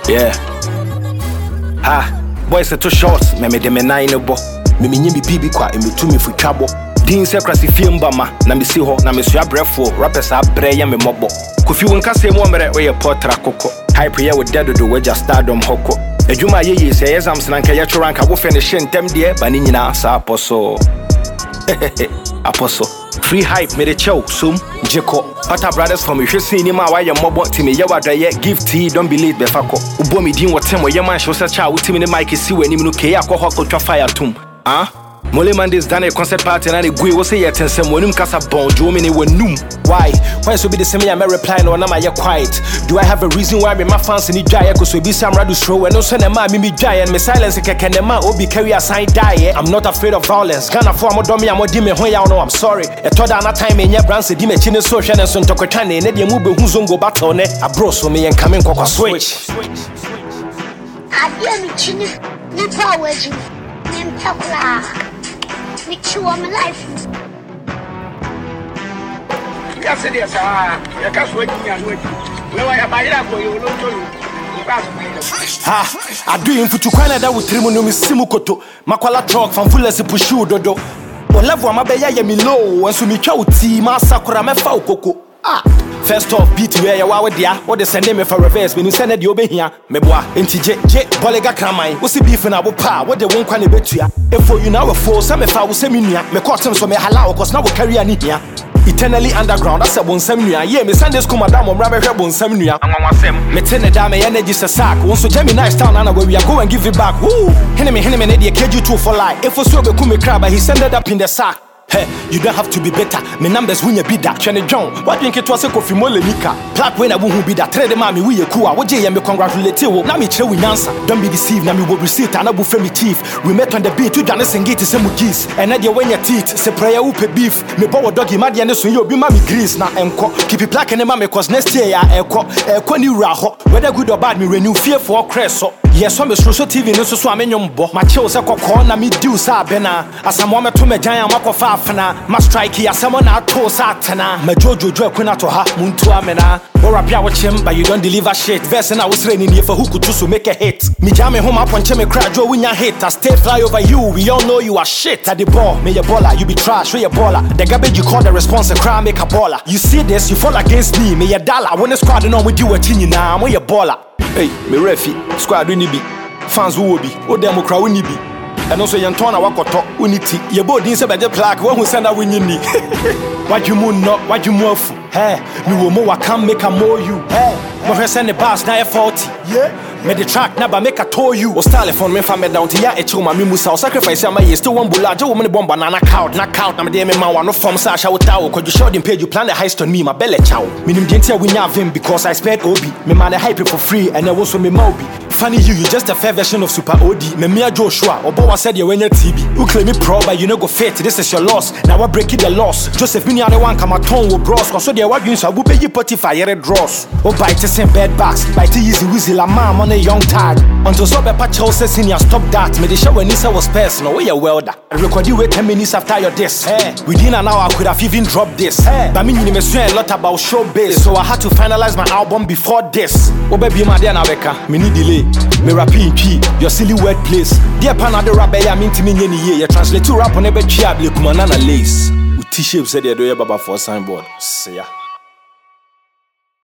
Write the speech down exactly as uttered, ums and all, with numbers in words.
Yeah. Ha, boys are too short, me me de me nine bo. Me me nyimi bibi kwa e me tu me fu twabo. Din se krasi fiemba ma na me si ho na me so abrefo rappers abre ya me mobo. Kofi wonka se mo mere we portra koko. Hype ya we dedo do we just stardom hoko. Ejuma ye ye say exams na nka ye tro ranka wo finish ntem de ba ni nyina sa apostle. Apostle. Free hype me de chow sum jeko. Pata brothers from Hwese ni ma wa ye mobo timi ye wadra ye give tea don't believe be fako. Ubo mi din wotem wo ye man show se cha wo timi ne mic si wani mu no ke ya ko hoko twa fire tum. Ah? Mole Mondays done a concert party and I go we say yet and some when him casa bon do me we num. Why? Why so be the same I'm replying or am I quiet? Do I have a reason why me my fans need dry cause we be some radu throw and no son ma me me dry and me silence can the man obi carry a sign die. I'm not afraid of violence. Gonna for mo domi am di me ho ya no I'm sorry. E to da na time in your branch di me chine so hwe na so ntokotwane ne de mu be hu zongo battle ne abro so me yen kamen kokwa switch. Adia mi chine ni power ji. Nem takla. Which you want my life? Yes, it is. Ah, you can't wait. Where I buy that for you, ha, I do him for to Canada with Trimonum Simukoto, Makwala truck from Fullers Pushu Dodo. Or level my bay me low, and so me chow tea, Masakura me fau coco. Ah, first off, beat where you are with ya, or the send me for reverse when you send it, you be here. Me boy, into J, J, Bolega Kramai, what's the beef in our pa, what they won't can bet you. If for you now a four, some if I was seminia, me customs for me halal, cause now we carry an here. Eternally underground, that's a one seminia. Yeah, me Sunday school, madam, or rabbi rebel seminia. Me ten a dame energy sack. Once so Gemini town, and where we are going, give it back. Woo! Henemy, Henemy, Eddie, K G two for life. If we saw the Kumi crab, he sent it up in the sack. Hey, you don't have to be better. My numbers win a bid that. Chene John, what drink it was a coffee mole nika. Plaque when I won't be that. Trade the mommy, we a cool. What jay me congratulate you. Now me chill with answer. Don't be deceived. Now me will receive and I will frame me chief. We met on the beat. You done and get to some geese. And now you when your teeth. Say prayer upe beef. Me bow doggy mad and so you be mommy grease. Now enco. Keep it plaque and the mommy cause next year I enco. Enco ni raho. Whether good or bad me renew fear for crest. Yes, so me so T V no so so amenyom bo. My chill say kokko na me do sa bena. Asamo me to me giant makofa afna. Ma strike ya someone na to satana. Me jojo jo kwena to ha muntu amena. Or apia watch him but you don't deliver shit. Verse na was raining here for who could to make a hit. Me jam me home up on me cry jo win your hit. I stay fly over you. We all know you are shit at the ball. Me your baller, you be trash, we your baller. The garbage you call the response and cry make a baller. You see this, you fall against me. Me your dollar. When the squad on with you a tin now, I'm your baller. Hey, me refi, squad we be. Fans who be, oh them crowd we be. And also Yantona wakoto unity. Your body is a better plaque when we send a winning knee. What you moon not, what you move. Hey, me will more can make a more you. Hey, when we send the bars now forty. Yeah. Me the track never make a tow you. O style phone me from me down to ya e chuma me musa sacrifice am I still one bulla jo woman bomb banana count knock out na me dey me man one no form sa sha witawo cause you showed him page you plan the heist on me my belly chow. Me nim gentia we nya vim because I spared obi. Me man the hype for free and there was so me mobi. Funny you, you just a fair version of Super O D. Me Mia Joshua, or Bowa said you when you're T B. Who claim me pro, but you no go fit. This is your loss. Now I break it the loss. Joseph Mini the one come a tongue with bros. Cause so they what you so will pay you potify your draws. Oh, bite the same bed backs. Bite the easy wheezy la mom on a young tag. Until so be patch house senior stop that. Me the show when Nisa was personal. We are welder. I record you wait ten minutes after your this. Hey, within an hour I could have even dropped this. Hey, but me you me swear a lot about showbiz. So I had to finalize my album before this. Oh baby my dear Nabeka, me need delay. Me rapping key, your silly word place. Dear panade rabbe ya minti me nyeni ye. You translate to rap on ebe chia ble kumanana lace. U t-shape said ya do ya baba for signboard. See ya.